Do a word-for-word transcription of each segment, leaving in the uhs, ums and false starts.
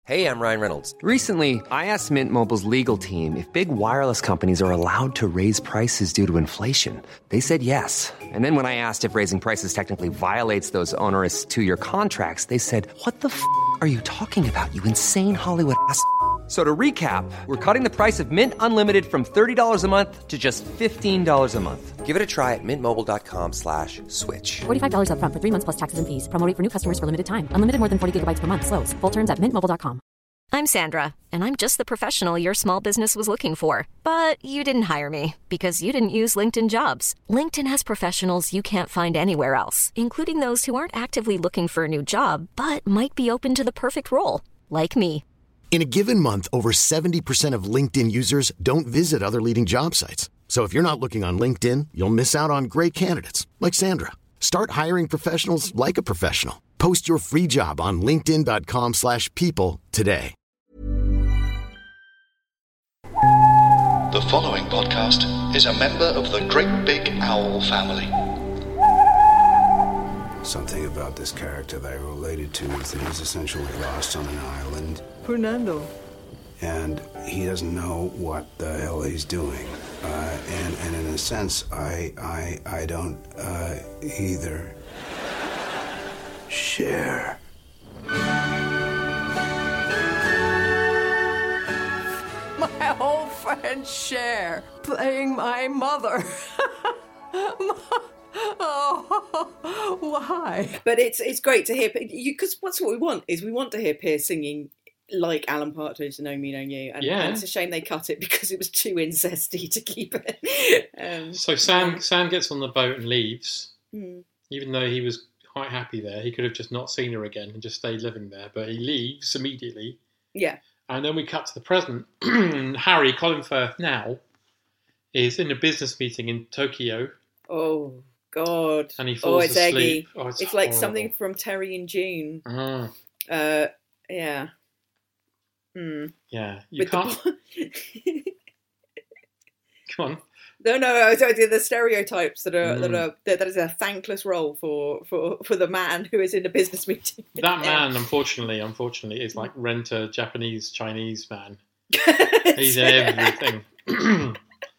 Hey, I'm Ryan Reynolds. Recently, I asked Mint Mobile's legal team if big wireless companies are allowed to raise prices due to inflation. They said yes. And then when I asked if raising prices technically violates those onerous two-year contracts, they said, what the f*** are you talking about, you insane Hollywood ass f- So to recap, we're cutting the price of Mint Unlimited from thirty dollars a month to just fifteen dollars a month. Give it a try at mintmobile.com slash switch. forty-five dollars up front for three months plus taxes and fees. Promo rate for new customers for limited time. Unlimited more than forty gigabytes per month. Slows full terms at mint mobile dot com. I'm Sandra, and I'm just the professional your small business was looking for. But you didn't hire me because you didn't use LinkedIn Jobs. LinkedIn has professionals you can't find anywhere else, including those who aren't actively looking for a new job, but might be open to the perfect role, like me. In a given month, over seventy percent of LinkedIn users don't visit other leading job sites. So if you're not looking on LinkedIn, you'll miss out on great candidates like Sandra. Start hiring professionals like a professional. Post your free job on linkedin.com slash people today. The following podcast is a member of the Great Big Owl family. Something about this character that I related to is that he's essentially lost on an island. Fernando. And he doesn't know what the hell he's doing. Uh, and, and in a sense, I, I, I don't uh, either. Share. My old friend Cher playing my mother. Oh, why? But it's it's great to hear, because what's what we want is we want to hear Pierce singing like Alan Partridge, Know Me, Know You. And, yeah. and it's a shame they cut it because it was too incesty to keep it. Um, so Sam Sam gets on the boat and leaves, hmm. even though he was quite happy there. He could have just not seen her again and just stayed living there, but he leaves immediately. Yeah. And then we cut to the present. Harry, Colin Firth now, is in a business meeting in Tokyo. Oh, God. And he falls oh, it's asleep. Eggy. Oh, it's it's like horrible. something from Terry and June. Ah. Uh, yeah. Hmm. Yeah. You With can't... The... Come on. No, no, I was talking the stereotypes that are Mm. that are that, that is a thankless role for, for, for the man who is in a business meeting. That man, unfortunately, unfortunately, is like renter Japanese Chinese man. He's in everything.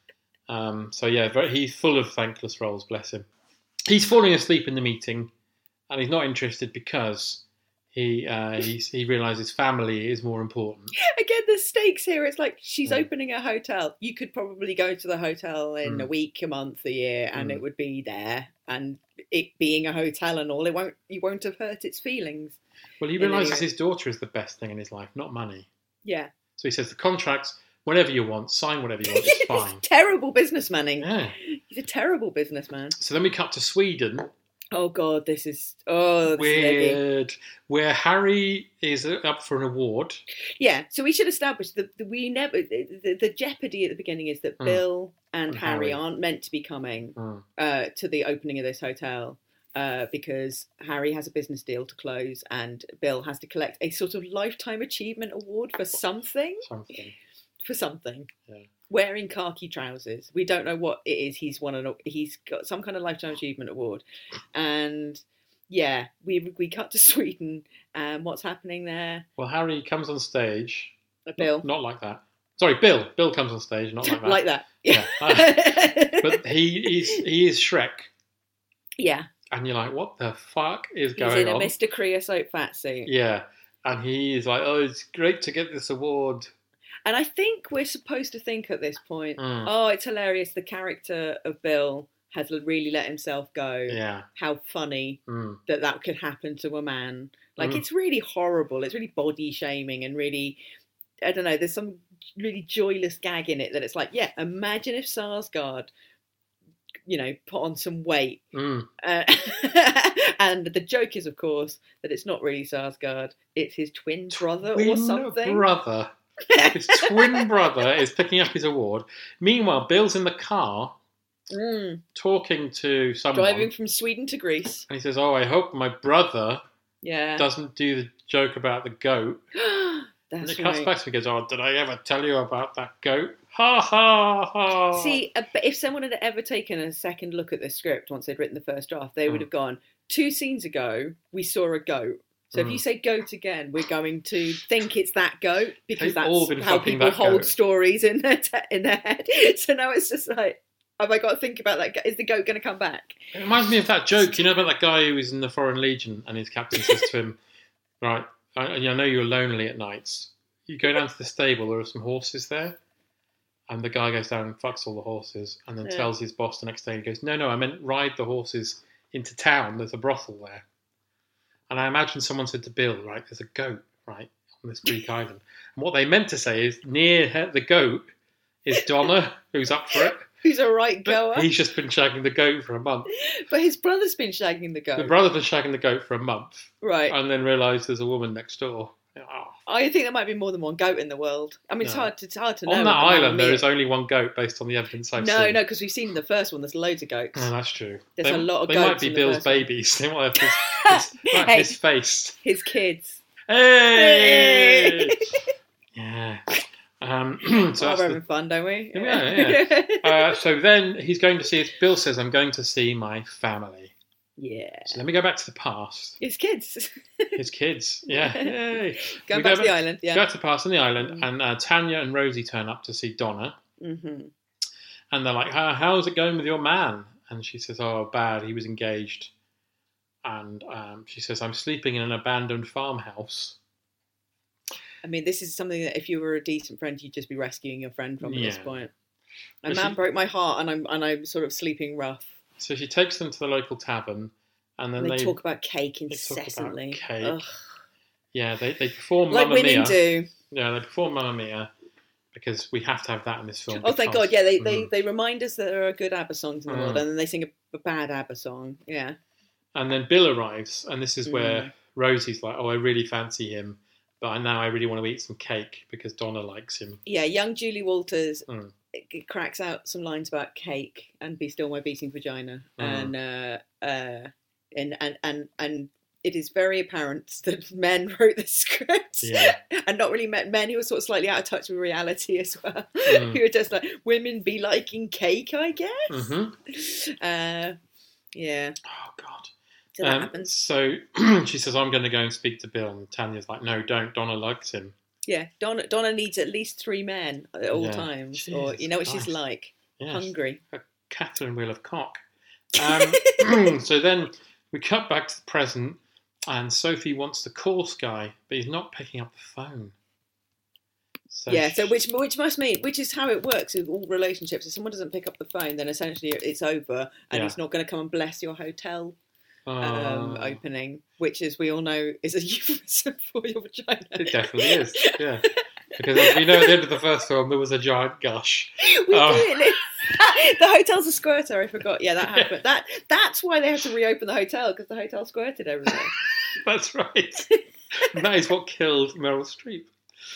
um, so yeah, very, he's full of thankless roles. Bless him. He's falling asleep in the meeting, and he's not interested because he uh, he's, he realizes family is more important. Again, the stakes here. It's like she's Mm. opening a hotel. You could probably go to the hotel in Mm. a week, a month, a year, and Mm. it would be there. And it being a hotel and all, it won't. You won't have hurt its feelings. Well, he in any realizes way. his daughter is the best thing in his life, not money. Yeah. So he says the contracts, whatever you want, sign whatever you want, it's fine. Terrible businessmanning. Yeah. He's a terrible businessman. So then we cut to Sweden. Oh God, this is oh this is eggy. Weird. Where Harry is up for an award. Yeah, so we should establish that we never the, the jeopardy at the beginning is that Mm. Bill and, And Harry, Harry. aren't meant to be coming Mm. uh, to the opening of this hotel uh, because Harry has a business deal to close and Bill has to collect a sort of lifetime achievement award for something. Something. For something. Yeah. Wearing khaki trousers. We don't know what it is. He's won an. He's got some kind of lifetime achievement award, and yeah, we we cut to Sweden. And what's happening there? Well, Harry comes on stage. Uh, Bill, Not, not like that. Sorry, Bill. Bill comes on stage, not like that. like that. Yeah. Uh, but he is he is Shrek, Yeah, and you're like, what the fuck is he's going in a on? Mister Creosote fat suit. Yeah, and he is like, oh, it's great to get this award. And I think we're supposed to think at this point, Mm. oh, it's hilarious. The character of Bill has really let himself go. Yeah. How funny Mm. that that could happen to a man. Like, Mm. it's really horrible. It's really body shaming and really, I don't know, there's some really joyless gag in it that it's like, yeah, imagine if Sarsgaard, you know, put on some weight. Mm. Uh, and the joke is, of course, that it's not really Sarsgaard. It's his twin brother or Twin something. brother. His twin brother is picking up his award. Meanwhile, Bill's in the car Mm. talking to someone. Driving from Sweden to Greece. And he says, oh, I hope my brother Yeah. doesn't do the joke about the goat. And That's it cuts right. back to me and goes, oh, did I ever tell you about that goat? Ha ha ha. See, uh, but if someone had ever taken a second look at the script once they'd written the first draft, they would Mm. have gone, two scenes ago, we saw a goat. So if you say goat again, we're going to think it's that goat because They've all been that's how fucking people that hold goat. stories in their te- in their head. So now it's just like, have I got to think about that? go- Is the goat going to come back? It reminds me of that joke, you know, about that guy who was in the Foreign Legion and his captain says to him, right, I, I know you're lonely at nights. You go down to the stable, there are some horses there. And the guy goes down and fucks all the horses and then Yeah. tells his boss the next day, he goes, no, no, I meant ride the horses into town. There's a brothel there. And I imagine someone said to Bill, right, there's a goat, right, on this Greek island. And what they meant to say is near her, the goat is Donna, who's up for it. Who's a right goer? But he's just been shagging the goat for a month. But his brother's been shagging the goat. The brother's been shagging the goat for a month. Right. And then realised there's a woman next door. Oh. I think there might be more than one goat in the world. I mean, it's No. hard to it's hard to know. On with that the Mamma island, there Mia. is only one goat based on the evidence I've No, seen. no, because we've seen the first one. There's loads of goats. No, that's true. There's they, a lot of They goats might be in the Bill's first one. babies. They might have his, his, might have Hey. his face. His kids. Hey! Yeah. Um, so Oh, that's we're the, having fun, don't we? yeah, yeah. uh, so then he's going to see, Bill says, I'm going to see my family. Yeah. So let me go back to the past. His kids. His kids, yeah. Yay. Going We back go to the island, yeah. Go back to the past on the island, and uh, Tanya and Rosie turn up to see Donna. hmm And they're like, How, how's it going with your man? And she says, oh, bad, he was engaged. And um, she says, I'm sleeping in an abandoned farmhouse. I mean, this is something that if you were a decent friend, you'd just be rescuing your friend from at this Yeah. point. A But man she- broke my heart, and I'm and I'm sort of sleeping rough. So she takes them to the local tavern, and then And they, they, talk about cake they talk about incessantly. cake. Ugh. Yeah, they, they perform Like Mamma women Mia. do. Yeah, they perform Mamma Mia because we have to have that in this film. Oh, thank because- God! Yeah, they, they Mhm. they remind us that there are good ABBA songs in the Mm. world, and then they sing a, a bad ABBA song. Yeah. And then Bill arrives, and this is where Mm. Rosie's like, "Oh, I really fancy him, but I- now I really want to eat some cake because Donna likes him." Yeah, young Julie Walters Mm. it- it cracks out some lines about cake and "Be Still My Beating Vagina," Mm. and uh, uh, and and and and it is very apparent that men wrote the script, Yeah. and not really men, men who were sort of slightly out of touch with reality as well, Mm. who were just like, "Women be liking cake, I guess." hmm Uh, yeah. Oh God. So that Um, happens. so she says, "I'm going to go and speak to Bill," and Tanya's like, "No, don't. Donna likes him." Yeah, Donna Donna needs at least three men at all Yeah. times, or Jesus you know what she's Christ. like, Yes. hungry. A Catherine Wheel of Cock. Um, so then we cut back to the present, and Sophie wants to call Sky, but he's not picking up the phone. So Yeah, so she- which which must mean which is how it works with all relationships. If someone doesn't pick up the phone, then essentially it's over, and Yeah. he's not going to come and bless your hotel um, Oh, opening, which, as we all know, is a euphemism for your vagina. it definitely is. Yeah, because as we know at the end of the first film, there was a giant gush. We Oh. did. The hotel's a squirter. I forgot. Yeah, that happened. That that's why they had to reopen the hotel, because the hotel squirted everything. That's right. And that is what killed Meryl Streep.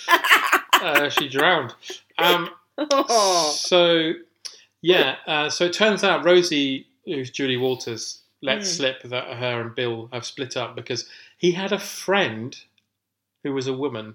Uh, she drowned. Um, Oh. So, yeah. Uh, so it turns out Rosie, who's Julie Walters, let Mm. slip that her and Bill have split up because he had a friend who was a woman,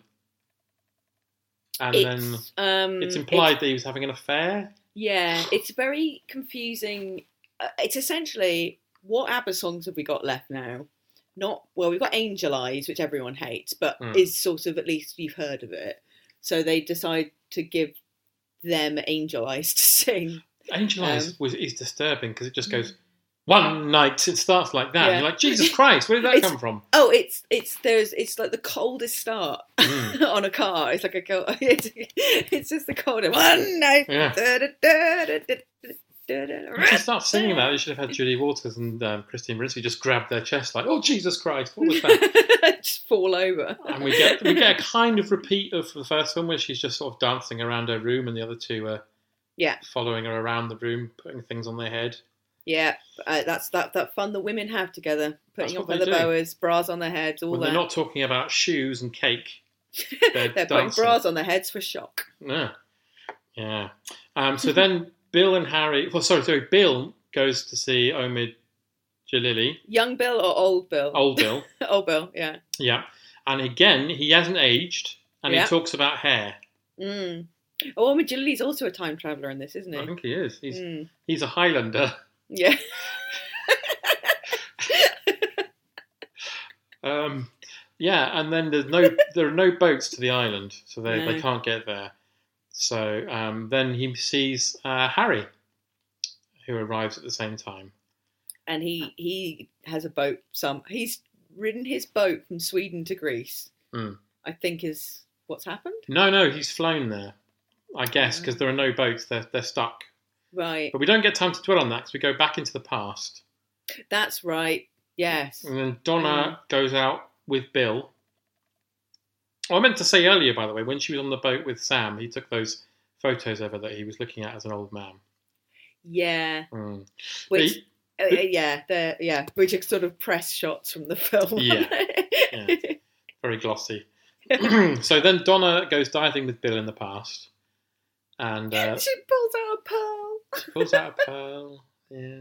and then It's, um, it's it's- implied that he was having an affair. Yeah, it's very confusing. Uh, It's essentially, what ABBA songs have we got left now? Not, well, we've got Angel Eyes, which everyone hates, but Mm. is sort of, at least you've heard of it. So they decide to give them Angel Eyes to sing. Angel Um, Eyes was is disturbing because it just goes one night. It starts like that. Yeah. You're like, Jesus Christ, where did that It's- come from? Oh, it's it's there's it's like the coldest start Mm. on a car. It's like a cold, it's, it's just the coldest one night. Yeah. Da, da, da, da, da, da, da, da. If you start singing that, you should have had Julie Walters and um, Christine Brinsley just grab their chest like, oh Jesus Christ, what was that? Just fall over. And we get we get a kind of repeat of the first one where she's just sort of dancing around her room and the other two are Yeah. following her around the room, putting things on their head. Yeah, uh, that's that that fun that women have together, putting That's on what they feather do. boas, bras on their heads, all When that. they're not talking about shoes and cake. They're, They're putting dancing. bras on their heads for shock. Yeah. Yeah. Um, so then Bill and Harry, well, sorry, sorry, Bill goes to see Omid Jalili, Young Bill or old Bill? old Bill. Old Bill, yeah. Yeah. And again, he hasn't aged and Yeah. he talks about hair. Mm. Oh, Omid Jalili's also a time traveller in this, isn't he? I think he is. He's Mm. he's a Highlander. Yeah. Um, Yeah, and then there's no there are no boats to the island, so they, No. they can't get there. So um, then he sees uh, Harry, who arrives at the same time. And he he has a boat. Some he's ridden his boat from Sweden to Greece. Mm. I think is what's happened. No, no, he's flown there, I guess, because there are no boats. They're they're stuck. Right. But we don't get time to dwell on that because we go back into the past. That's right. Yes. And then Donna goes out with Bill. Oh, I meant to say earlier, by the way, when she was on the boat with Sam, he took those photos of her that he was looking at as an old man. Yeah. Mm. Which, He- uh, yeah, the yeah, which are sort of press shots from the film. Yeah. Yeah. Very glossy. So then Donna goes diving with Bill in the past. And uh, She pulls out a pearl. she pulls out a pearl. Yeah.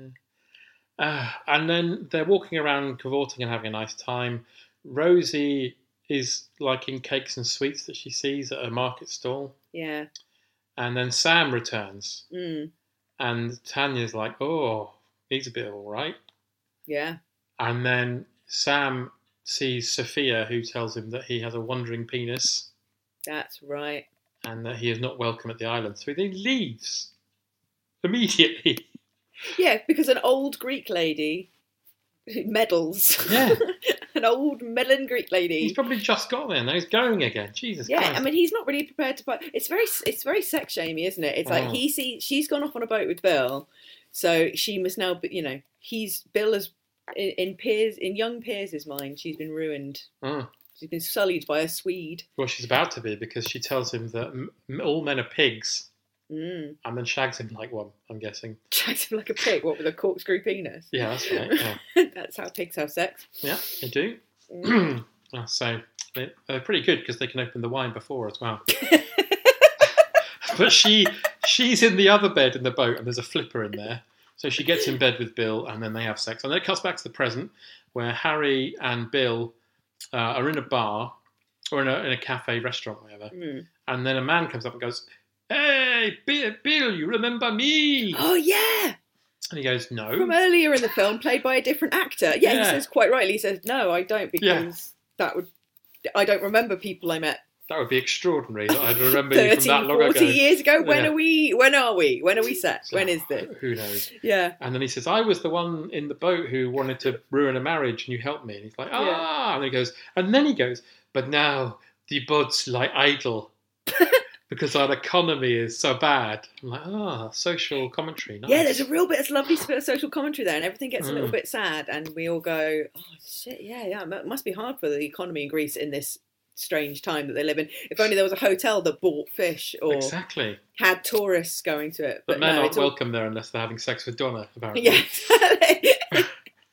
Uh, and then they're walking around, cavorting and having a nice time. Rosie is liking cakes and sweets that she sees at a market stall. Yeah. And then Sam returns. Mm. And Tanya's like, oh, he's a bit all right. Yeah. And then Sam sees Sophia, who tells him that he has a wandering penis That's right. and that he is not welcome at the island. So he leaves immediately. Yeah, because an old Greek lady meddles. Yeah. An old meddling Greek lady. He's probably just got there. Now he's going again. Jesus Yeah, Christ. I mean, he's not really prepared to. Buy. It's very, it's very sex shamey, isn't it? It's like Oh. he sees she's gone off on a boat with Bill, so she must now. be- You know, he's Bill is in, in Piers in young Piers' mind. She's been ruined. Mm. She's been sullied by a Swede. Well, she's about to be because she tells him that m- all men are pigs Mm. and then shags him like one, I'm guessing. Shags him like a pig. What with a corkscrew penis? Yeah, that's right. Yeah, That's how pigs have sex. yeah they do. Mm. Oh, so they- they're pretty good because they can open the wine before as well. But she she's in the other bed in the boat and there's a flipper in there. So she gets in bed with Bill and then they have sex. And then it cuts back to the present where Harry and Bill uh, are in a bar or in a, in a cafe, restaurant, whatever. Mm. And then a man comes up and goes, "Hey, Bill, Bill, you remember me?" Oh yeah, And he goes, "No." from earlier in the film, played by a different actor. Yeah, he Yeah. says quite rightly. He says, "No, I don't," because Yeah. that would. I don't remember people I met That would be extraordinary. that I'd remember you from thirty, that long forty ago. years ago. When Yeah. are we? When are we? When are we set? When is this? Who knows? Yeah. And then he says, "I was the one in the boat who wanted to ruin a marriage, and you helped me." And he's like, "Ah!" Yeah. And he goes, and then he goes, "But now the boats lie idle because our economy is so bad." I'm like, "Ah, social commentary." Nice. Yeah, there's a real bit of lovely bit of social commentary there, and everything gets a little Mm. bit sad, and we all go, "Oh shit, yeah, yeah, it must be hard for the economy in Greece in this strange time that they live in. If only there was a hotel that bought fish or exactly. had tourists going to it." But, But, men no, aren't it's all... welcome there unless they're having sex with Donna, apparently. Yeah.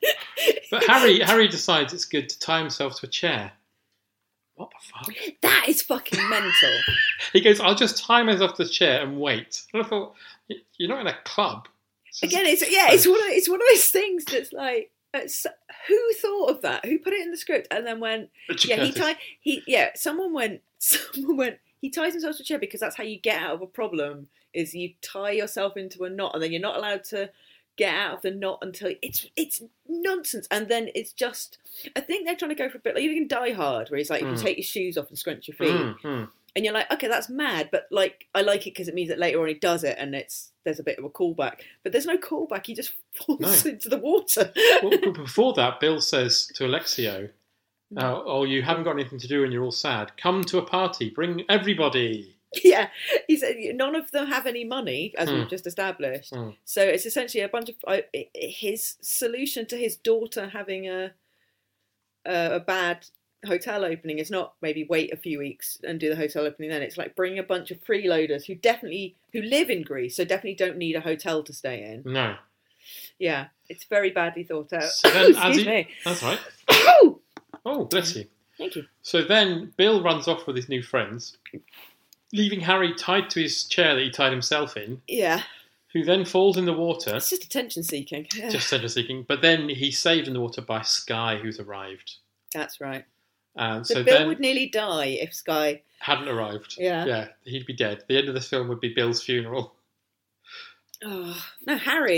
But Harry, Harry decides it's good to tie himself to a chair. What the fuck? That is fucking mental. He goes, "I'll just tie myself to the chair and wait." And I thought, "Y- you're not in a club. It's just- Again, it's yeah, it's one of it's one of those things that's like, it's, who thought of that? Who put it in the script and then went, Richard yeah, he Curtis. tied he yeah, someone went, someone went, he ties himself to a chair because that's how you get out of a problem. Is you tie yourself into a knot and then you're not allowed to get out of the knot until it's it's nonsense. And then it's just, I think they're trying to go for a bit like you can Die Hard, where it's like Mm. you take your shoes off and scrunch your feet. Mm, mm. And you're like, okay, that's mad, but like I like it because it means that later on he does it, and it's there's a bit of a callback. But there's no callback; he just falls No. into the water. Well, but before that, Bill says to Alexio, oh, "Oh, you haven't got anything to do and you're all sad. Come to a party. Bring everybody." Yeah, he said none of them have any money, as Hmm. we've just established. Hmm. So it's essentially a bunch of I his solution to his daughter having a a, a bad hotel opening is not maybe wait a few weeks and do the hotel opening then. It's like bring a bunch of freeloaders who definitely who live in Greece, so definitely don't need a hotel to stay in. No. Yeah, it's very badly thought out. So then, as Excuse he, me. that's right. Oh, Oh, bless you. thank you. So then Bill runs off with his new friends, leaving Harry tied to his chair that he tied himself in, Yeah, who then falls in the water, it's just attention seeking. just center seeking. But then he's saved in the water by Sky, who's arrived. That's right. And So, so Bill then would nearly die if Sky. hadn't arrived. Yeah. Yeah, he'd be dead. The end of this film would be Bill's funeral. Oh no, Harry.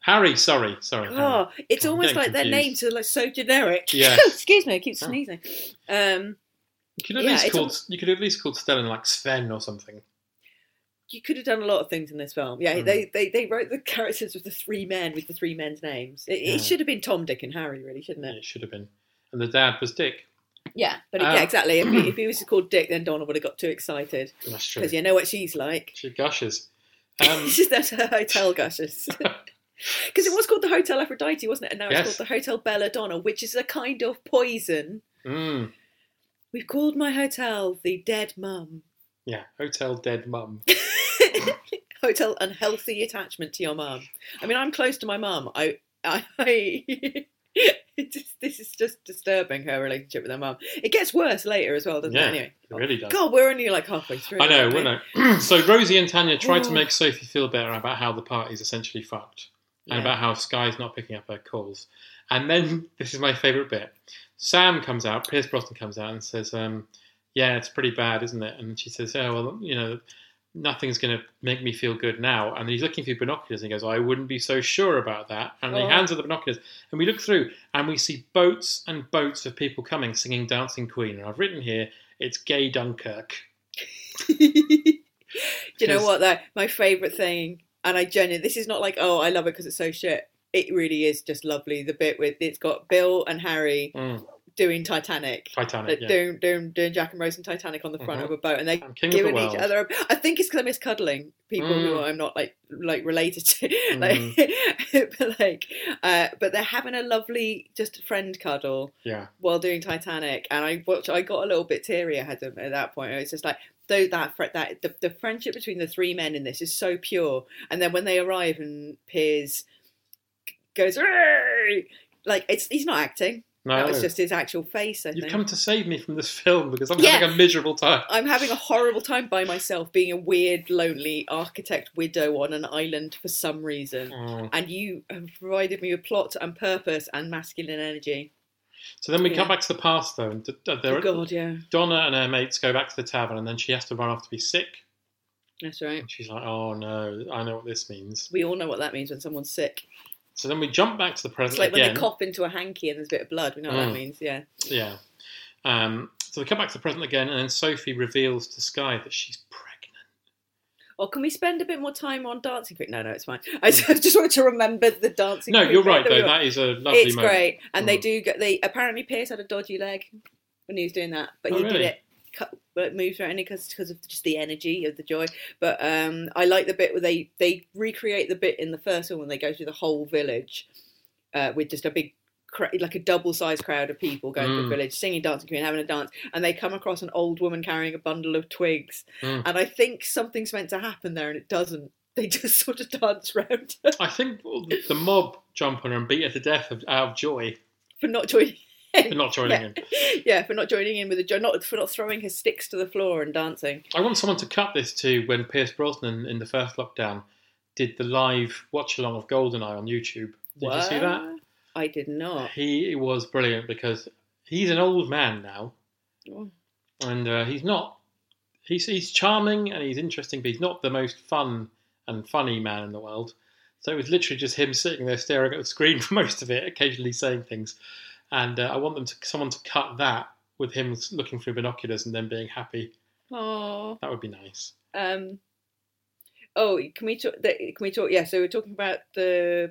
Harry, sorry, sorry. Oh, Harry. it's I'm almost getting like their confused. names are like so generic. Yeah. Excuse me, I keep sneezing. Um, You could at yeah, least it's called. al- You could at least called Stellan like Sven or something. you could have done a lot of things in this film. Yeah, Mm. they, they they wrote the characters with the three men with the three men's names. It, Yeah. it should have been Tom, Dick, and Harry, really, shouldn't it? It should have been. And the dad was Dick. Yeah, but Um, yeah, exactly. If he, if he was called Dick, then Donna would have got too excited That's true. because you know what she's like. She gushes. Um, She's that's her hotel gushes. Because it was called the Hotel Aphrodite, wasn't it? And now Yes. it's called the Hotel Belladonna, which is a kind of poison. mm, We've called my hotel the Dead Mum. yeah, Hotel Dead Mum. Hotel Unhealthy Attachment to your mum. I mean, I'm close to my mum. I, I, I it just, this is just disturbing, her relationship with her mum. It gets worse later as well, doesn't Yeah, it? Anyway, it really does. God, we're only like halfway through. I know, aren't we? we know. So Rosie and Tanya try to Oh. make Sophie feel better about how the party's essentially fucked. And Yeah. about how Sky's not picking up her calls. And then, this is my favourite bit. Sam comes out, Pierce Brosnan comes out and says, um, yeah, it's pretty bad, isn't it? And she says, oh, well, you know, nothing's going to make me feel good now. And he's looking through binoculars and he goes, I wouldn't be so sure about that. And Oh. he hands her the binoculars. And we look through and we see boats and boats of people coming, singing Dancing Queen. And I've written here, it's gay Dunkirk. Do you know Because- what, though? My favourite thing, and I genuinely, this is not like, oh, I love it because it's so shit. It really is just lovely. The bit with, it's got Bill and Harry Mm, doing Titanic. Titanic, Like, yeah. doing, doing, doing Jack and Rose and Titanic on the front Mhm. of a boat, and they're I'm king of the giving each world. other. A, I think it's because I miss cuddling people who Mm. I'm not like like related to, like, but like, uh, but they're having a lovely just friend cuddle Yeah. while doing Titanic, and I watched. I got a little bit teary. I had to, at that point. It was just like. Though that fr- that the, the friendship between the three men in this is so pure, and then when they arrive and Piers goes, "Arr!" like it's he's not acting. No. That was just his actual face. I You've think. come to save me from this film because I'm Yeah. having a miserable time. I'm having a horrible time by myself, being a weird, lonely architect widow on an island for some reason, Oh. and you have provided me with plot and purpose and masculine energy. So then we Yeah. come back to the past, though. And d- d- there- Oh God, yeah, Donna and her mates go back to the tavern, and then she has to run off to be sick. that's right. And she's like, "Oh no, I know what this means." We all know what that means when someone's sick. So then we jump back to the It's present like when again. they cough into a hanky and there's a bit of blood. We know what Mm. that means. Yeah. Yeah. Um, so we come back to the present again, and then Sophie reveals to Sky that she's pregnant. Or can we spend a bit more time on Dancing Queen? No, no, it's fine. I just just wanted to remember the Dancing No, Queen. you're bit right that we though. got. That is a lovely It's moment. great, and they Mm. do get. They apparently Pierce had a dodgy leg when he was doing that, but Oh, he did really? it. Cut, but it moves around because because of just the energy of the joy. But um, I like the bit where they they recreate the bit in the first one when they go through the whole village uh, with just a big. Like a double-sized crowd of people going to Mm. the village, singing Dancing Queen, having a dance, and they come across an old woman carrying a bundle of twigs, Mm. and I think something's meant to happen there, and it doesn't. They just sort of dance round her I think the mob jump on her and beat her to death of, out of joy for not joining. for not joining yeah. in. yeah, for not joining in with the jo- not for not throwing her sticks to the floor and dancing. I want someone to cut this to when Pierce Brosnan in the first lockdown did the live watch along of GoldenEye on YouTube. Did you see that? I did not. He was brilliant because he's an old man now, Oh. and uh, he's not. He's he's charming and he's interesting, but he's not the most fun and funny man in the world. So it was literally just him sitting there staring at the screen for most of it, occasionally saying things. And uh, I want them to someone to cut that with him looking through binoculars and then being happy. Oh. That would be nice. Um. Oh, can we talk? Can we talk? Yeah. So we're talking about the.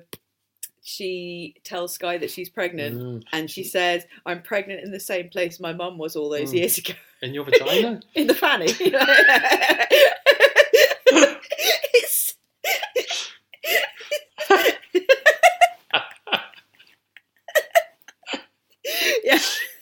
She tells Sky that she's pregnant, Mm. and she says, "I'm pregnant in the same place my mum was all those Mm. years ago." In your vagina? In the fanny. It's- yeah.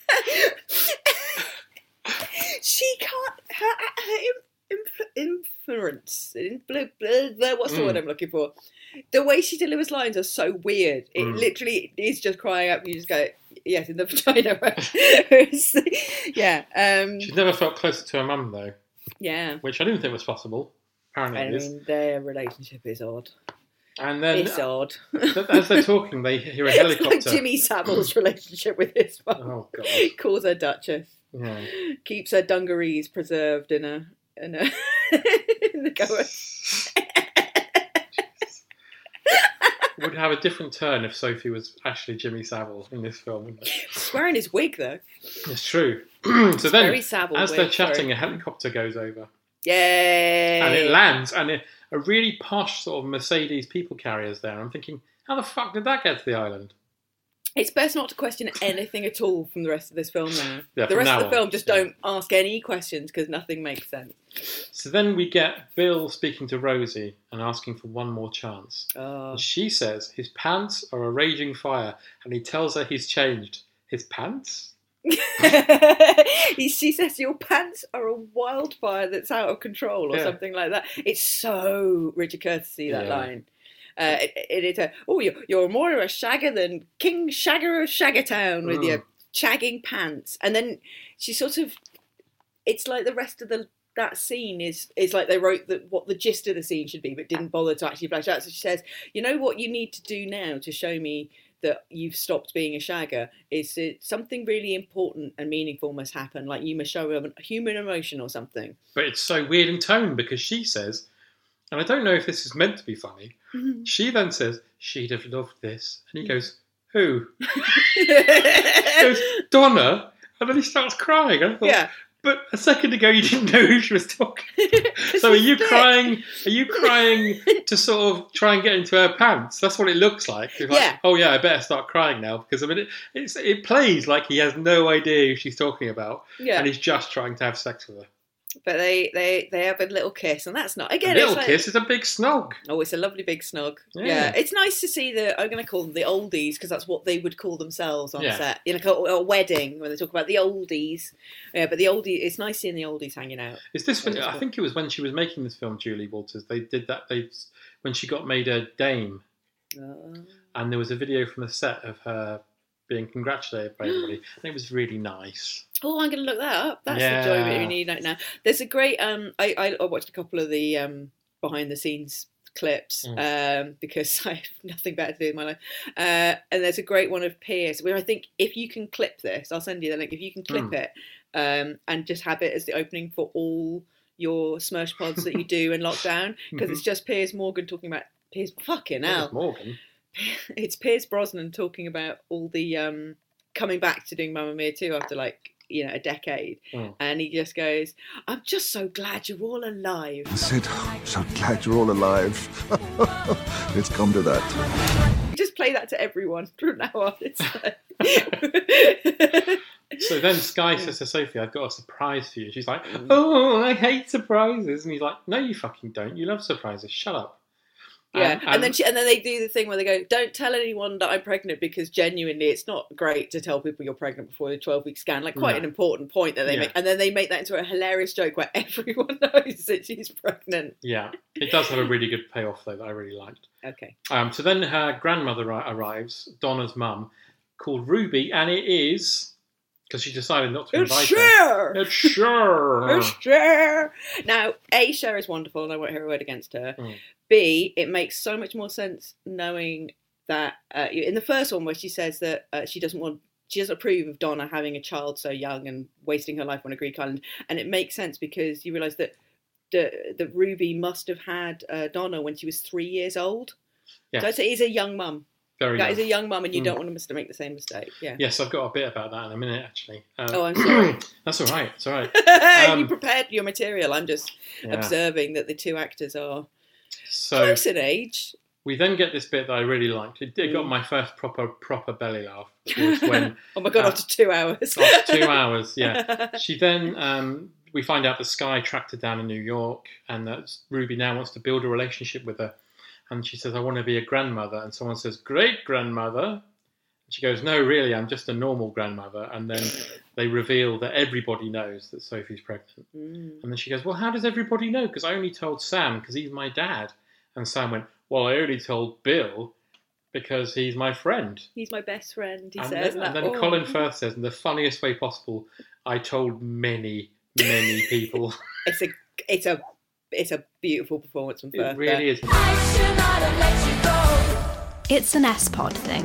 She can't. Her, her in, in, inference. In, blah, blah, blah, what's the Mm. word I'm looking for? The way she delivers lines are so weird. It Mm. literally is just crying out. You just go, yes, in the vagina. It's- yeah. Um, She's never felt closer to her mum though, yeah. which I didn't think was possible. Apparently I it is. mean, their relationship is odd. And then It's odd. as they're talking, they hear a It's helicopter. like Jimmy Savile's relationship with his mum. Oh god. Calls her Duchess. Yeah. Keeps her dungarees preserved in a in a in the cupboard. would have a different turn if Sophie was actually Jimmy Savile in this film. Wouldn't it? He's wearing his wig though. It's true. so It's then, very Savile as wig, they're chatting, sorry. a helicopter goes over. Yay! And it lands, and it, a really posh sort of Mercedes people carrier's there. I'm thinking, how the fuck did that get to the island? It's best not to question anything at all from the rest of this film now. Yeah, the from rest now of the on, film, just yeah. don't ask any questions because nothing makes sense. So then we get Bill speaking to Rosie and asking for one more chance. Oh. And she says his pants are a raging fire, and he tells her he's changed. His pants? He- she says your pants are a wildfire that's out of control or Yeah. something like that. It's so Richard Curtisy, that Yeah. line. Uh, it, it is a, oh, you're, you're more of a shagger than King Shagger of Shaggertown with Mm. your shagging pants. And then she sort of, it's like the rest of the that scene is is like they wrote the, what the gist of the scene should be, but didn't bother to actually flesh out. So she says, you know what you need to do now to show me that you've stopped being a shagger is that something really important and meaningful must happen, like you must show a human emotion or something. But it's so weird in tone because she says, and I don't know if this is meant to be funny, she then says, she'd have loved this. And he goes, who? He goes, Donna. And then he starts crying. And I thought, Yeah. but a second ago you didn't know who she was talking. So are you crying? Are you crying to sort of try and get into her pants? That's what it looks like. It's like, Yeah. oh yeah, I better start crying now because I mean it, it's, it plays like he has no idea who she's talking about, Yeah. and he's just trying to have sex with her. But they, they, they have a little kiss, and that's not A again. little it's like, kiss is a big snog. Oh, it's a lovely big snog. Yeah. Yeah, it's nice to see the. I'm going to call them the oldies because that's what they would call themselves on Yeah. set. You know, like a, a wedding when they talk about the oldies. Yeah, but the oldie. It's nice seeing the oldies hanging out. Is this when, That was I cool. think it was when she was making this film, Julie Walters. They did that. They when she got made a dame, Oh. and there was a video from the set of her being congratulated by everybody, and it was really nice. Oh, I'm going to look that up. That's Yeah. the joy that you need right now. There's a great. Um, I, I watched a couple of the um, behind the scenes clips um, because I have nothing better to do with my life. Uh, and there's a great one of Piers where I think if you can clip this, I'll send you the link. If you can clip Mm. it um, and just have it as the opening for all your Smirsh pods that you do in lockdown, because it's just Piers Morgan talking about Piers fucking hell. Piers Morgan. It's Piers Brosnan talking about all the um, coming back to doing Mamma Mia two after like you know a decade, Mm. and he just goes, "I'm just so glad you're all alive." Sid, I'm so glad you're all alive. It's come to that. Just play that to everyone from now on. It's like... So then Sky says to Sophie, I've got a surprise for you. She's like, oh, I hate surprises. And he's like, no, you fucking don't. You love surprises. Shut up. Yeah, And- and, then she, and then they do the thing where they go, "Don't tell anyone that I'm pregnant," because genuinely, it's not great to tell people you're pregnant before the twelve week scan. Like quite No. an important point that they Yeah. make, and then they make that into a hilarious joke where everyone knows that she's pregnant. Yeah, it does have a really good payoff, though, that I really liked. Okay. Um, so then her grandmother arri- arrives, Donna's mum, called Ruby, and it is... Because she decided not to It's invite Cher! her. It's Cher! It's Cher! Now, A, Cher is wonderful, and I won't hear a word against her. Mm. B, it makes so much more sense knowing that uh, in the first one where she says that uh, she doesn't want, she doesn't approve of Donna having a child so young and wasting her life on a Greek island, and it makes sense because you realise that the that Ruby must have had uh, Donna when she was three years old. Yes. So I'd say he's a young mum. Very That young. is a young mum, and you Mm. don't want to make the same mistake. Yeah. Yes, I've got a bit about that in a minute, actually. Um, Oh, I'm sorry. That's all right. It's all right. you Um, prepared your material. I'm just Yeah. observing that the two actors are So close in age. we then get this bit that I really liked. It, it got Mm. my first proper proper belly laugh. Was when Oh my god! uh, After two hours. after two hours, yeah. She then um, we find out that Sky tracked her down in New York, and that Ruby now wants to build a relationship with her. And she says, "I want to be a grandmother." And someone says, "Great grandmother." And she goes, "No, really, I'm just a normal grandmother." And then they reveal that everybody knows that Sophie's pregnant. Mm. And then she goes, "Well, how does everybody know? Because I only told Sam because he's my dad." And Sam went, "Well, I only told Bill because he's my friend." He's my best friend. He And says, then, that. and then Oh. Colin Firth says, in the funniest way possible, "I told many, many people." It's a, it's a, it's a beautiful performance from Firth. It really is. It's an S-Pod thing.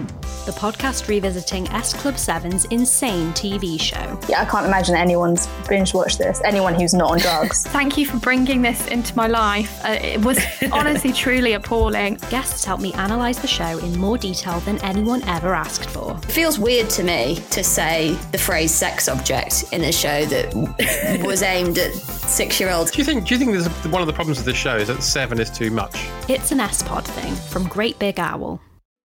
the podcast revisiting S Club seven's insane T V show. Yeah, I can't imagine anyone's binge-watched this, anyone who's not on drugs. Thank you for bringing this into my life. Uh, it was honestly truly appalling. Guests helped me analyse the show in more detail than anyone ever asked for. It feels weird to me to say the phrase sex object in a show that was aimed at six-year-olds. Do you think, do you think there's one of the problems with this show is that seven is too much? It's an S-Pod thing from Great Big Owl.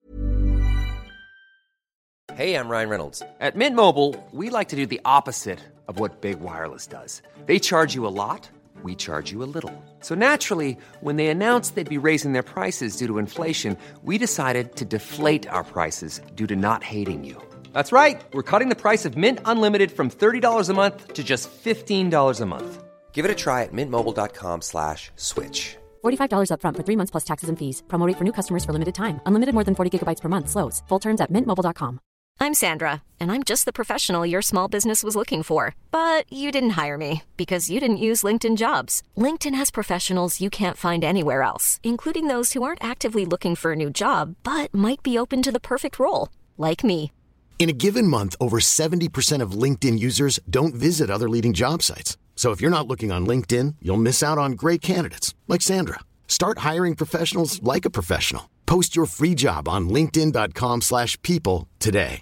Hey, I'm Ryan Reynolds. At Mint Mobile, we like to do the opposite of what Big Wireless does. They charge you a lot, we charge you a little. So naturally, when they announced they'd be raising their prices due to inflation, we decided to deflate our prices due to not hating you. That's right. We're cutting the price of Mint Unlimited from thirty dollars a month to just fifteen dollars a month. Give it a try at mintmobile.com slash switch. forty-five dollars up front for three months plus taxes and fees. Promo rate for new customers for limited time. Unlimited more than forty gigabytes per month. Slows full terms at mint mobile dot com. I'm Sandra, and I'm just the professional your small business was looking for. But you didn't hire me because you didn't use LinkedIn Jobs. LinkedIn has professionals you can't find anywhere else, including those who aren't actively looking for a new job, but might be open to the perfect role, like me. In a given month, over seventy percent of LinkedIn users don't visit other leading job sites. So if you're not looking on LinkedIn, you'll miss out on great candidates like Sandra. Start hiring professionals like a professional. Post your free job on linkedin.com slash people today.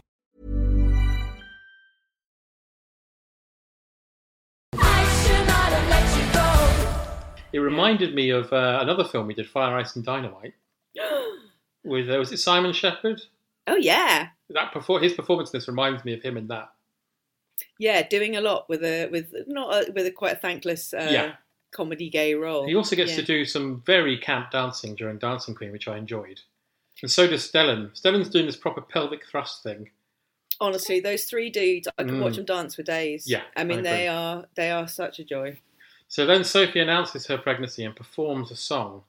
It reminded me of uh, another film we did, Fire, Ice and Dynamite. With uh, was it Simon Shepherd? Oh yeah. That perfor- his performance in this reminds me of him in that. Yeah, doing a lot with a with not a, with a quite a thankless uh, yeah. comedy gay role. He also gets yeah. to do some very camp dancing during Dancing Queen, which I enjoyed. And so does Stellan. Stellan's doing this proper pelvic thrust thing. Honestly, those three dudes, I can Mm. watch them dance for days. Yeah, I mean I they agree. are they are such a joy. So then Sophie announces her pregnancy and performs a song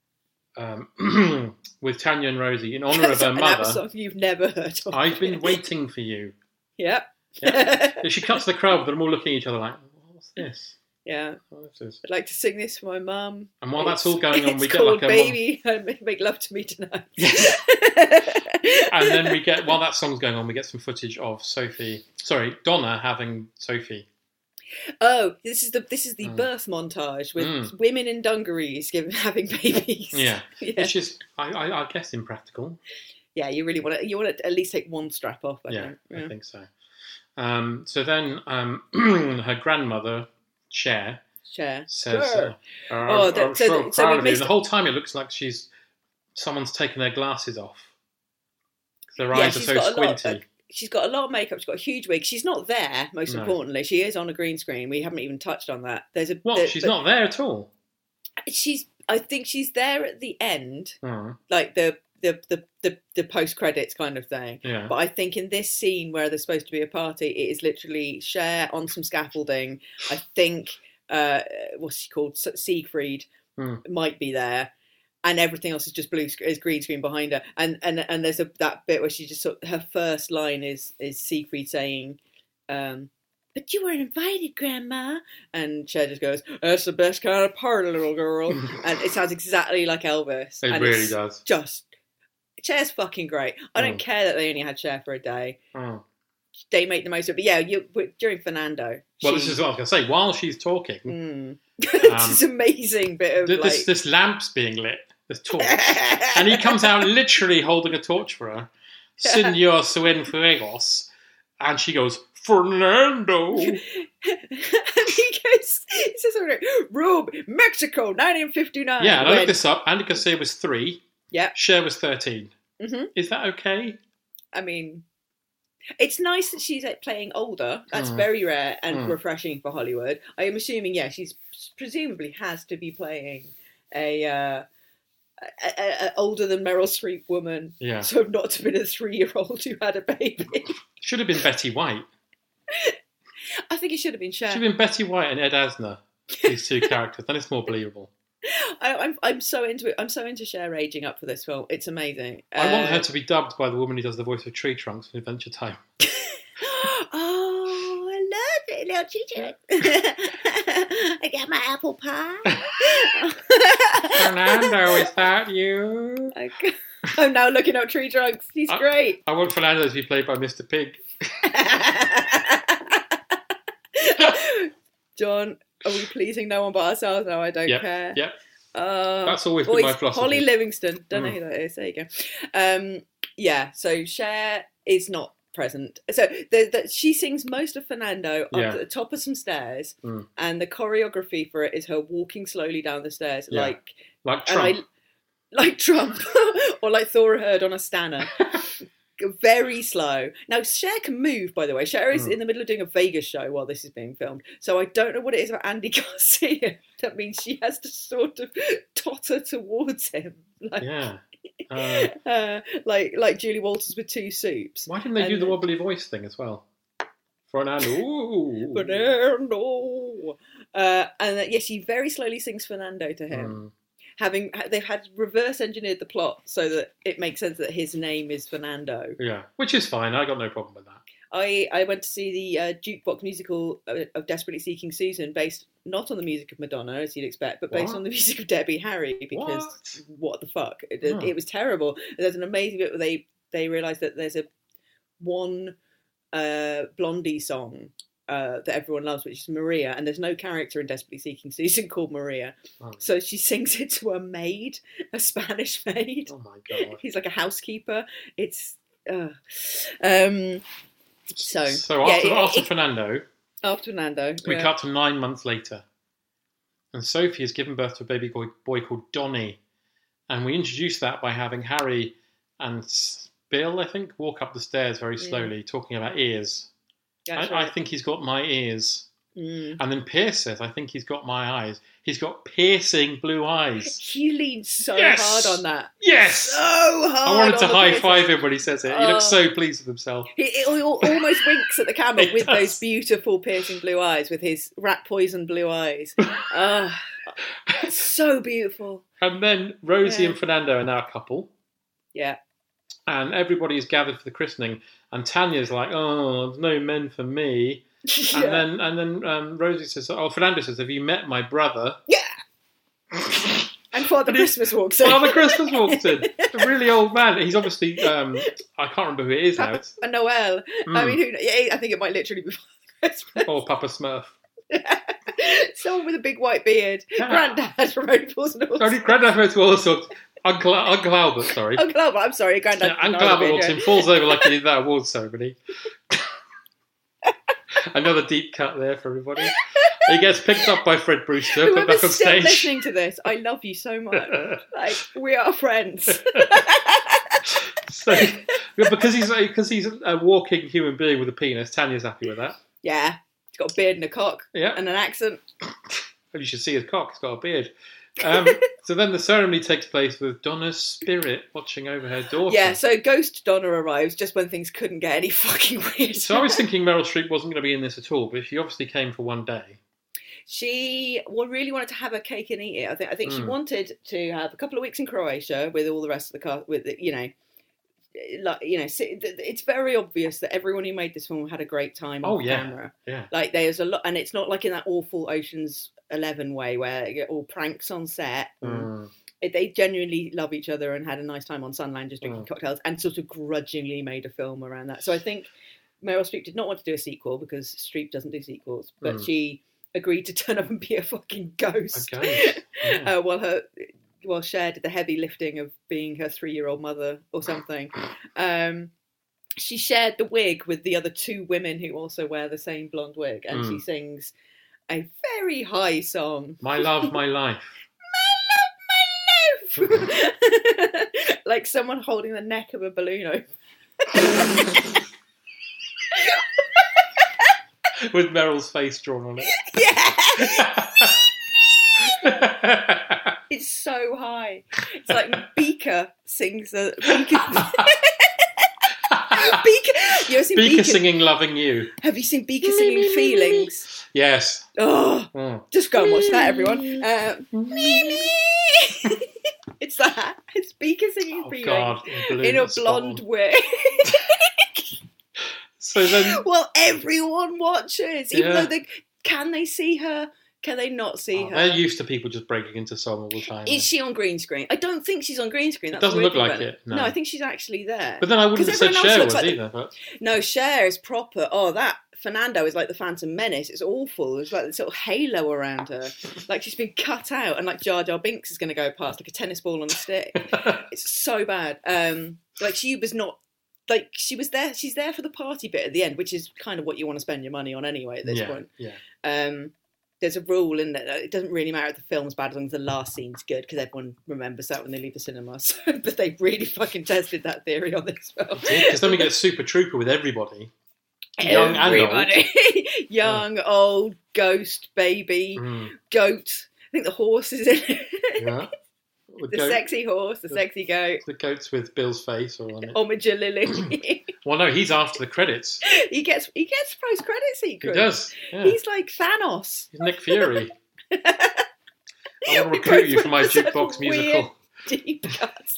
um, with Tanya and Rosie in honour of her An mother. song you've never heard of. I've been waiting for you. Yep. Yeah. She cuts the crowd, but they're all looking at each other like, what's this? Yeah. What is this? I'd like to sing this for my mum. And while that's It's- all going on, we it's get called like a Baby, Make Love to Me Tonight. And then we get, while that song's going on, we get some footage of Sophie, sorry, Donna having Sophie. Oh, this is the this is the Mm. birth montage with Mm. women in dungarees giving having babies. Yeah. Yeah. It's just, I, I, I guess, impractical. Yeah, you really want to you want to at least take one strap off. I Yeah, think. I think so. Um, so then um, her grandmother, Cher, Cher. says, Sure. uh, Oh, I'm, the- I'm so so, the- so proud we of you. missed- The whole time it looks like she's someone's taken their glasses off. Their Yeah, eyes are she's so got a lot. squinty. Of, she's got a lot of makeup. She's got a huge wig. She's not there. Most No. importantly, she is on a green screen. We haven't even touched on that. There's a What? there- She's but not there at all. She's. I think she's there at the end, Oh. like the the the the, the post credits kind of thing. Yeah. But I think in this scene where there's supposed to be a party, it is literally Cher on some scaffolding. I think uh, what's she called? S- Siegfried Hmm. might be there. And everything else is just blue, sc- is green screen behind her. And and and there's a that bit where she just sort her first line is is Siegfried saying, um, "But you weren't invited, Grandma." And Cher just goes, "That's the best kind of party, little girl." And it sounds exactly like Elvis. It and really it's does. Just Cher's fucking great. I don't Mm. care that they only had Cher for a day. Oh. They make the most of it. But yeah, you during Fernando. Well, she- this is what I was going to say. While she's talking, Mm. Um, this amazing bit of th- like. this, this lamp's being lit, this torch, and he comes out literally holding a torch for her. Senor Cienfuegos, and she goes, Fernando. And he goes, he says something like, Rube, Mexico, nineteen fifty-nine. Yeah, and I When- looked this up. Andy Garcia was three. Yeah. Cher was thirteen. hmm Is that okay? I mean, it's nice that she's like, playing older. That's Mm. very rare and Mm. refreshing for Hollywood. I am assuming, yeah, she's presumably has to be playing a, uh, a, a, a older than Meryl Streep woman. Yeah. So not to be a three-year-old who had a baby. Should have been Betty White. I think it should have been Cher. Should have been Betty White and Ed Asner. These two characters. Then it's more believable. I, I'm I'm so into it. I'm so into Cher aging up for this film. It's amazing. I want Uh, her to be dubbed by the woman who does the voice of Tree Trunks in Adventure Time. Oh, I love it, little teacher. I got my apple pie. Fernando, is that you? I got, I'm now looking up Tree Trunks. He's I, great. I want Fernando to be played by Mister Pig. John, are we pleasing no one but ourselves now? I don't yep. care. Yep. Uh, That's always boys, been my philosophy. Holly Livingston. Don't Mm. know who that is. There you go. Um, yeah, so Cher is not present. So the, the, she sings most of Fernando Yeah. up at the top of some stairs, Mm. and the choreography for it is her walking slowly down the stairs, Yeah. like Like and Trump. I, like Trump, or like Thora Heard on a Stanner. Very slow. Now, Cher can move, by the way. Cher is Mm. in the middle of doing a Vegas show while this is being filmed. So I don't know what it is about Andy Garcia. That means she has to sort of totter towards him. Like, Yeah. Uh, uh, like like Julie Walters with two soups. why didn't they do And- the wobbly voice thing as well? Fernando. Ooh. Fernando. Uh, and uh, yeah, she very slowly sings Fernando to him. Mm. Having they've had reverse engineered the plot so that it makes sense that his name is Fernando. Yeah, which is fine. I got no problem with that. I, I went to see the uh, jukebox musical of, of Desperately Seeking Susan, based not on the music of Madonna, as you'd expect, but based What? on the music of Debbie Harry, because What? what, the fuck? It, Oh. it was terrible. There's an amazing bit where they, they realise that there's a one uh, Blondie song uh, that everyone loves, which is Maria, and there's no character in Desperately Seeking Susan called Maria. Oh. So she sings it to a maid, a Spanish maid. Oh my god. He's like a housekeeper. It's... Uh, um... So, So yeah, after, it- after it- Fernando, after Fernando, we yeah. cut to nine months later. And Sophie has given birth to a baby boy, boy called Donny. And we introduce that by having Harry and Bill, I think, walk up the stairs very Yeah. slowly, talking about ears. That's I, I right. think he's got my ears. Mm. And then Pierce says, I think he's got my eyes. He's got piercing blue eyes. He leans so Yes! hard on that. Yes! So hard. I wanted to on the high piercing. five him when he says it. He Oh. looks so pleased with himself. He, he almost winks at the camera He with does. those beautiful piercing blue eyes, with his rat poison blue eyes. Ah, so beautiful. And then Rosie Yeah. and Fernando are now a couple. Yeah. And everybody is gathered for the christening. And Tanya's like, oh, there's no men for me. Yeah. And then and then um, Rosie says, oh, Fernando says, have you met my brother? Yeah. And Father Christmas walks in. Father Christmas walks in. A really old man. He's obviously, um, I can't remember who it is now. Papa It's, Noel. I Mm. mean, who, yeah, I think it might literally be Father Christmas. or Papa Smurf. Someone with a big white beard. Yeah. Granddad from Roadballs and all Only Granddad went to all sorts. Uncle, Uncle Albert, sorry. Uncle Albert, I'm sorry, Granddad. Yeah, Uncle from Albert Beard, walks yeah. in, falls over like he did that awards ceremony. Another deep cut there for everybody. He gets picked up by Fred Brewster, put Whoever's back on still stage. listening to this, I love you so much. Like, we are friends. So, because he's because he's a walking human being with a penis, Tanya's happy with that. Yeah, he's got a beard and a cock. Yeah. And an accent. You should see his cock; he's got a beard. Um, so then the ceremony takes place with Donna's spirit watching over her daughter. Yeah, so Ghost Donna arrives just when things couldn't get any fucking weird. So I was thinking Meryl Streep wasn't going to be in this at all, but she obviously came for one day. She wa- really wanted to have her cake and eat it. I think. I think she Mm. wanted to have a couple of weeks in Croatia with all the rest of the cast. With the, you know, like you know, si- th- th- it's very obvious that everyone who made this film had a great time Oh on yeah, camera. yeah. Like there's a lot, and it's not like in that awful Ocean's Eleven way where you get all pranks on set. Mm. It, they genuinely love each other and had a nice time on Sunland just drinking Mm. cocktails and sort of grudgingly made a film around that. So I think Meryl Streep did not want to do a sequel because Streep doesn't do sequels, but Mm. she agreed to turn up and be a fucking ghost. A ghost, yeah. uh, while her while Cher did the heavy lifting of being her three-year-old mother or something. Um, she shared the wig with the other two women who also wear the same blonde wig, and she Mm. sings a very high song. My love, my life. Like someone holding the neck of a balloon open. With Meryl's face drawn on it. It's so high. It's like Beaker sings the Beaker. Beaker. You ever seen Beaker, Beaker singing Loving You. Have you seen Beaker singing Feelings? Yes. Oh, Mm. just go and watch that, everyone. Uh, it's that. It's Beaker singing Oh, Feelings God, in a in a balloon, spot blonde on. wig. So then, Well, everyone watches, even Yeah. though they can they see her Can they not see Oh, her? they're used to people just breaking into song all the time. Is she on green screen? I don't think she's on green screen. It That's doesn't the weird look thing like about it, no. I think she's actually there. But then I wouldn't have 'Cause said everyone else Cher looks was like- either. But... No, Cher is proper. Oh, that Fernando is like the Phantom Menace. It's awful. There's like this little halo around her, like she's been cut out, and like Jar Jar Binks is going to go past like a tennis ball on a stick. It's so bad. Um, like she was not. Like she was there. She's there for the party bit at the end, which is kind of what you want to spend your money on anyway at this yeah, point. Yeah. Um, there's a rule in that it doesn't really matter if the film's bad as long as the last scene's good, because everyone remembers that when they leave the cinema. So, but they really fucking tested that theory on this film. Because then we get Super Trooper with everybody. Young Everybody. and old. Young, old, ghost, baby, Mm. goat. I think the horse is in it. Yeah. The sexy horse, the, the sexy goat. The goats with Bill's face all on it. Omaja Lily. Well, no, he's after the credits. he gets he gets post credit sequence. He does. Yeah. He's like Thanos. He's Nick Fury. I want to recruit you for my jukebox musical. Deep cuts.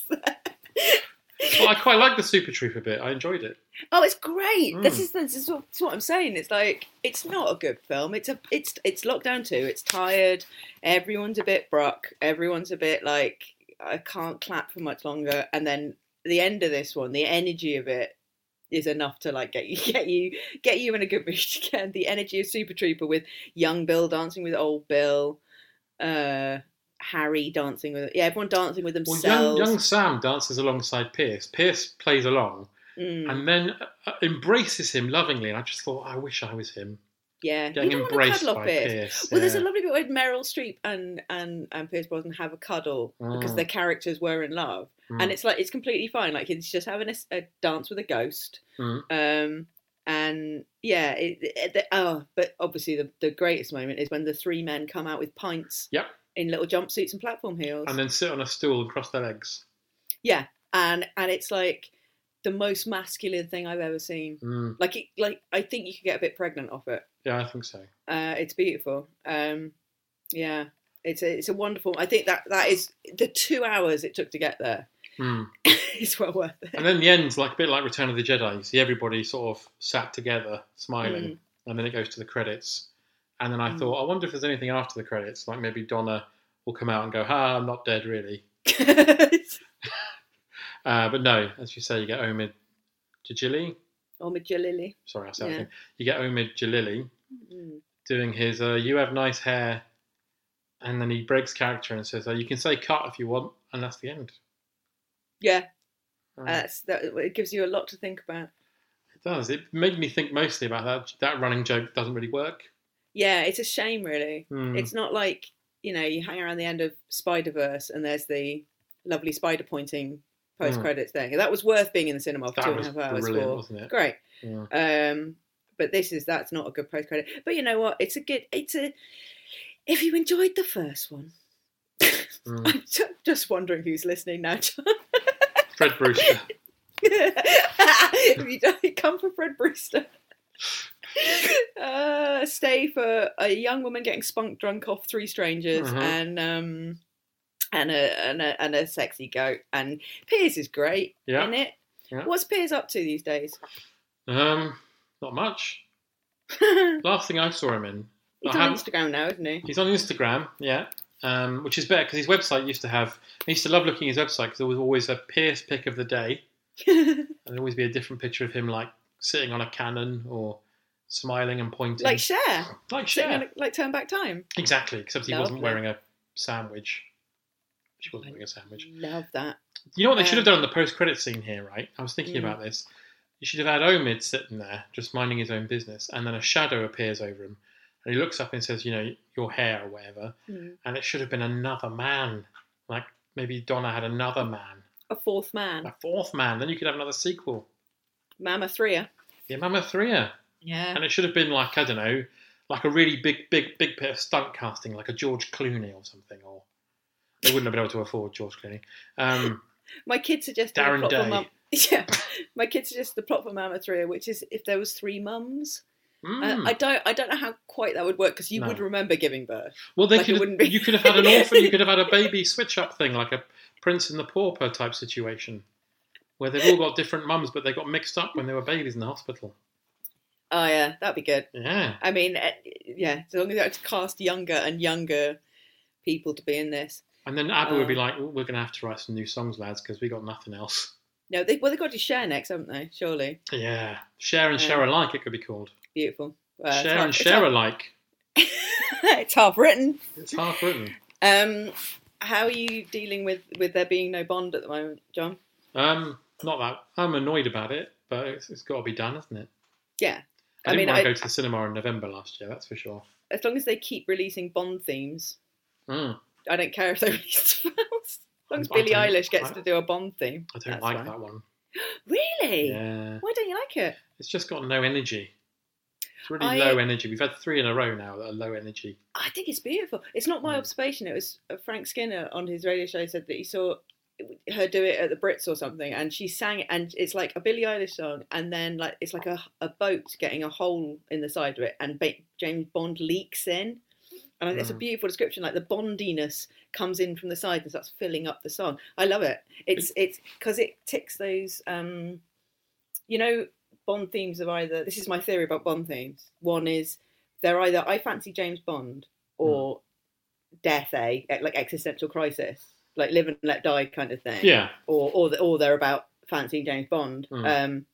Well, I quite like the Super Trooper bit. I enjoyed it. Oh, it's great. Mm. This is this is what, this is what I'm saying. It's like it's not a good film. It's a it's it's lockdown two. It's tired. Everyone's a bit bruck. Everyone's a bit like I can't clap for much longer. And then the end of this one, the energy of it is enough to like get you get you get you in a good mood again. The energy of Super Trooper with young Bill dancing with old Bill. Uh, Harry dancing with yeah, everyone dancing with themselves. Well, young, young Sam dances alongside Pierce. Pierce plays along Mm. and then uh, embraces him lovingly. And I just thought, I wish I was him. Yeah, Getting you don't embraced want to cuddle by up Pierce. Pierce. Well, there's a yeah. lovely bit where Meryl Streep and and and Pierce Brosnan have a cuddle because Mm. their characters were in love, Mm. and it's like it's completely fine. Like he's just having a, a dance with a ghost. Mm. Um, and yeah, it, it, the, oh, but obviously the the greatest moment is when the three men come out with pints. Yep. In little jumpsuits and platform heels. And then sit on a stool and cross their legs. Yeah, and and it's like the most masculine thing I've ever seen. Mm. Like it, like I think you could get a bit pregnant off it. Yeah, I think so. Uh, it's beautiful. Um, yeah, it's a, it's a wonderful. I think that that is the two hours it took to get there. Mm. It's well worth it. And then the end's like a bit like Return of the Jedi. You see everybody sort of sat together, smiling, Mm. and then it goes to the credits. And then I Mm. thought, I wonder if there's anything after the credits. Like maybe Donna will come out and go, "Ha, I'm not dead, really." uh, but no, as you say, you get Omid Jalili. Omid Jalili. Sorry, I said Yeah. everything. You get Omid Jalili Mm. doing his uh, "You have nice hair," and then he breaks character and says, oh, "You can say cut if you want," and that's the end. Yeah, Um, that's that. It gives you a lot to think about. It does. It made me think mostly about that. That running joke doesn't really work. Yeah, it's a shame, really. Hmm. It's not like you know you hang around the end of Spider Verse and there's the lovely spider pointing post credits thing. That was worth being in the cinema for That two and a was half hours brilliant, for. wasn't it? Great. Yeah. Um, but this is that's not a good post credit. But you know what? It's a good. It's a. If you enjoyed the first one, Mm. I'm ju- just wondering who's listening now, John. Fred Brewster. If you don't come for Fred Brewster, uh, stay for a young woman getting spunk drunk off three strangers Mhm. and um and a, and a and a sexy goat. And Piers is great Yeah. in it. Yeah. What's Piers up to these days? Um, not much. Last thing I saw him in. He's I on haven't- Instagram now, isn't he? He's on Instagram, yeah, um, which is better because his website used to have. I used to love looking at his website because there was always a Pierce pick of the day, and there'd always be a different picture of him, like sitting on a cannon or smiling and pointing, Like Cher. like Sitting Cher. on a- like Turn Back Time. Exactly, except he wasn't Lovely. wearing a sandwich. She wasn't wearing a sandwich. Love that. You know what they should have Um, done in the post-credit scene here, right? I was thinking Mm. about this. You should have had Omid sitting there, just minding his own business, and then a shadow appears over him, and he looks up and says, you know, your hair or whatever, Mm. and it should have been another man. Like, maybe Donna had another man. A fourth man. A fourth man, then you could have another sequel. Mama Threa. Yeah, Mama Threa. Yeah. And it should have been like, I don't know, like a really big, big, big bit of stunt casting, like a George Clooney or something, or they wouldn't have been able to afford George Clooney. Um, My kid suggested Darren the plot Day. for Mum. Yeah, my kid suggested the plot for Mama Threa, which is if there was three mums. mm. Uh, I don't, I don't know how quite that would work because you No. would remember giving birth. Well, they Like, it could. wouldn't be- You could have had an orphan. You could have had a baby switch up thing, like a Prince and the Pauper type situation, where they've all got different mums, but they got mixed up when they were babies in the hospital. Oh yeah, that'd be good. Yeah. I mean, uh, yeah, as long as I had to cast younger and younger people to be in this. And then ABBA would be Um, like, "We're going to have to write some new songs, lads, because we got nothing else." No, they well they've got to share next, haven't they? Surely. Yeah. Share and Um, share alike, it could be called. Beautiful. Uh, it's share half- and it's share half- alike. It's half written. It's half written. Um, how are you dealing with, with there being no Bond at the moment, John? Um, not that. I'm annoyed about it, but it's, it's got to be done, hasn't it? Yeah. I, I didn't mean, want to I- go to the cinema in November last year, that's for sure. As long as they keep releasing Bond themes, Mm. I don't care if they release something else. As long as I Billie don't- Eilish gets I- to do a Bond theme. I don't that's like fine. that one. Really? Yeah. Why don't you like it? It's just got no energy. It's really I- low energy. We've had three in a row now that are low energy. I think it's beautiful. It's not my observation. It was uh, Frank Skinner on his radio show said that he saw her do it at the Brits or something, and she sang it, and it's like a Billie Eilish song, and then like it's like a, a boat getting a hole in the side of it, and ba- James Bond leaks in, and I think it's a Mm. beautiful description. Like the Bondiness comes in from the side and starts filling up the song. I love it. It's it's because it ticks those. Um, you know, Bond themes are either. This is my theory about Bond themes. One is they're either I fancy James Bond or death, a like existential crisis, like live and let die kind of thing. Yeah. Or or the, or they're about fancying James Bond. Mm. Um,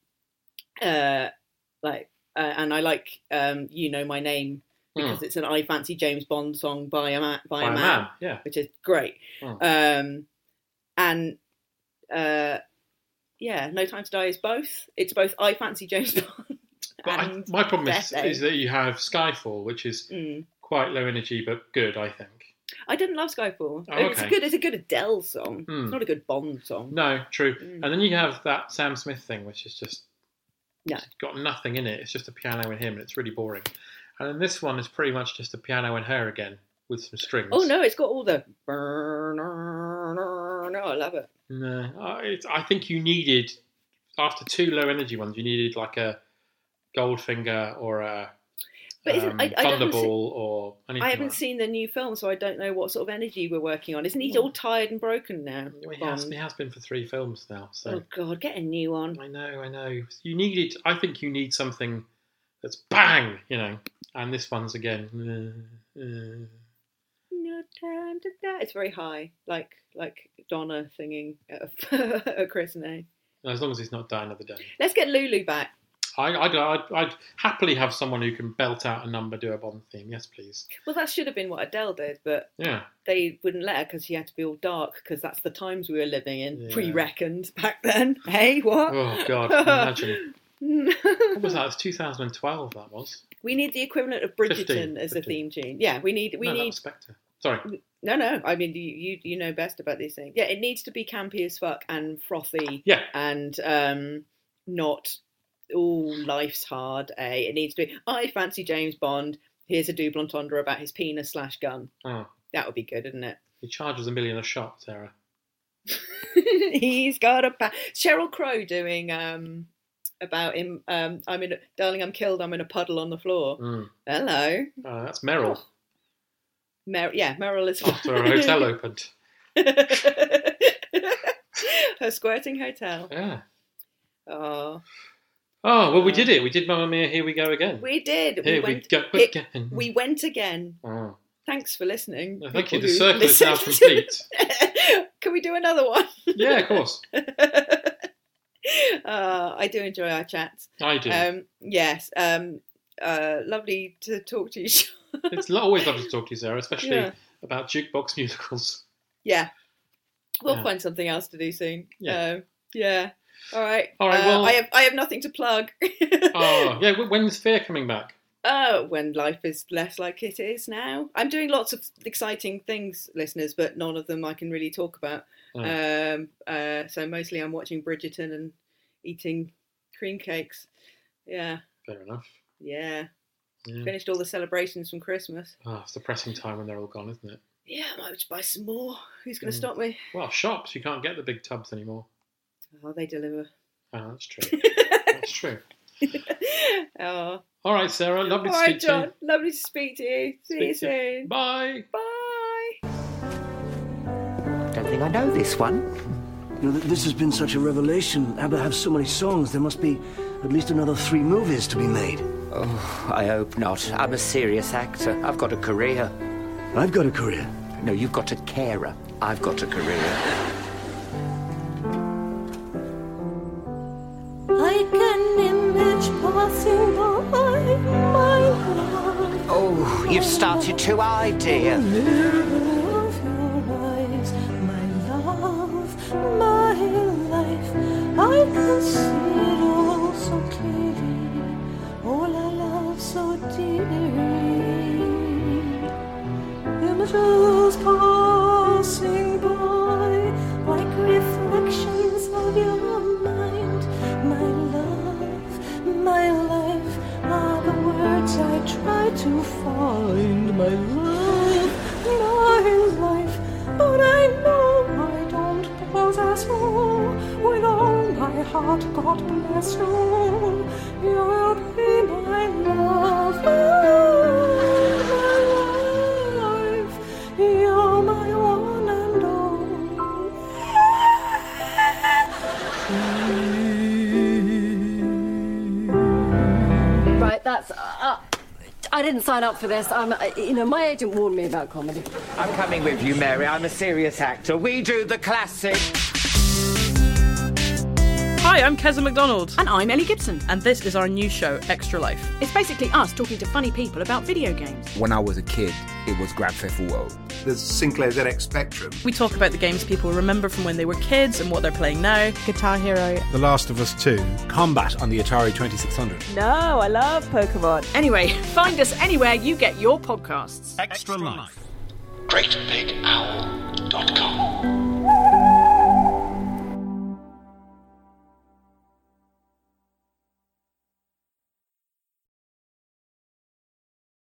uh, like uh, and I like um, You Know My Name because Mm. it's an I Fancy James Bond song by a man, by, By a a man, man, yeah. which is great. Mm. Um, and uh, yeah, No Time to Die is both. It's both I Fancy James Bond. But I, and my problem is, Death, eh? is that you have Skyfall, which is Mm. quite low energy but good, I think. I didn't love Skyfall. Oh, It's a okay. good. It's a good Adele song. Mm. It's not a good Bond song. No, true. Mm. And then you have that Sam Smith thing, which is just No. it's got nothing in it. It's just a piano and him, and it's really boring. And then this one is pretty much just a piano and her again with some strings. Oh no, it's got all the. No, I love it. No, uh, it's, I think you needed, after two low energy ones, you needed like a Goldfinger or a But isn't- um, I- I haven't Thunderball seen- or anything. I haven't like seen the new film, so I don't know what sort of energy we're working on. Isn't he all tired and broken now? that. He has, he has been for three films now. So Oh God, get a new one. I know, I know. You needed. I think you need something that's bang, you know. And this one's again. Uh, uh, No time to die. It's very high, like like Donna singing at, at Christmas. as long as it's not Die Another Day. Let's get Lulu back. I, I'd, I'd, I'd happily have someone who can belt out a number, do a Bond theme. Yes, please. Well, that should have been what Adele did, but Yeah. they wouldn't let her because she had to be all dark because that's the times we were living in. Yeah. Pre-reckoned back then. Hey, what? Oh God, imagine. What was that? It was two thousand twelve. That was. We need the equivalent of Bridgerton fifteen, as a theme tune. Yeah, we need we no, that need was Spectre. Sorry. no no. I mean, you, you you know best about these things. Yeah, it needs to be campy as fuck and frothy. Yeah. and um, not all life's hard. Eh? It needs to be. I fancy James Bond. Here's a double entendre about his penis slash gun. Oh, That would be good, isn't it? he charges a million a shot, Sarah. He's got a pa- Cheryl Crow doing um about him. Um, I'm in, a, darling, I'm killed. I'm in a puddle on the floor. Mm. Hello, Uh, that's Meryl. Mer- yeah, Meryl is After her hotel opened. her squirting hotel. Yeah. Oh, Oh well, we did it. We did Mamma Mia. Here we go again. we did. Here we we went. go it- again. we went again. Oh. Thanks for listening. No, thank you. people The who circle is now listened. complete. Can we do another one? Yeah, of course. uh, I do enjoy our chats. I do. Um, yes. Um, uh, lovely to talk to you. Sean. It's lo- always lovely to talk to you, Sarah, especially Yeah. about jukebox musicals. Yeah. We'll Yeah. find something else to do soon. Yeah. Um, yeah. All right. All right, Uh, well- I have I have nothing to plug. Oh, yeah. wh- When's Fear coming back? Uh, when life is less like it is now. I'm doing lots of exciting things, listeners, but none of them I can really talk about. Oh. Um, uh, so mostly I'm watching Bridgerton and eating cream cakes. Yeah. Fair enough. Yeah. Yeah. Finished all the celebrations from Christmas. Oh, it's a depressing time when they're all gone, isn't it? Yeah, I might just buy some more. Who's going to Mm. stop me? Well, shops, you can't get the big tubs anymore. Oh, they deliver. Oh, that's true. That's true. Oh. All right, Sarah. Lovely All to right, speak John. to you. Lovely to speak to you. See you Speak to you. soon. Bye. Bye. Don't think I know this one. You know, th- this has been such a revelation. ABBA have so many songs, there must be at least another three movies to be made. Oh, I hope not. I'm a serious actor. I've got a career. I've got a career. No, you've got a carer. I've got a career. Like an image passing by my love. Oh, you've started too high, dear. My life, I can see it all so clearly, all I love so dearly. Images passing by, like reflections of your mind. My love, my life, are the words I try to find. My love, my life, but I know I don't possess all. With all my heart, God bless you. You'll be my love, my life. You're my one and all. Right, that's. Uh, I didn't sign up for this. I'm, you know, my agent warned me about comedy. I'm coming with you, Mary. I'm a serious actor. We do the classic. Hi, I'm Keza MacDonald. And I'm Ellie Gibson. And this is our new show, Extra Life. It's basically us talking to funny people about video games. When I was a kid, it was Grand Theft Auto. There's Sinclair Z X Spectrum. We talk about the games people remember from when they were kids and what they're playing now. Guitar Hero. The Last of Us two. Combat on the Atari twenty-six hundred. No, I love Pokemon. Anyway, find us anywhere you get your podcasts. Extra Life. great big owl dot com